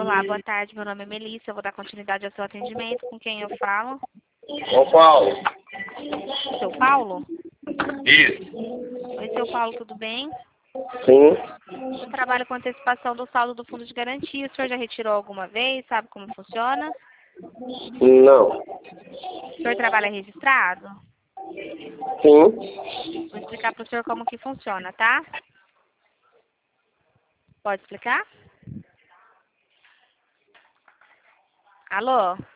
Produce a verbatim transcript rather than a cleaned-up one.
Olá, boa tarde. Meu nome é Melissa. Eu vou dar continuidade ao seu atendimento. Com quem eu falo? Ô Paulo. Seu Paulo? Isso. Oi, seu Paulo, tudo bem? Sim. Eu trabalho com antecipação do saldo do fundo de garantia. O senhor já retirou alguma vez? Sabe como funciona? Não. O senhor trabalha registrado? Sim. Vou explicar para o senhor como que funciona, tá? Pode explicar? Alô?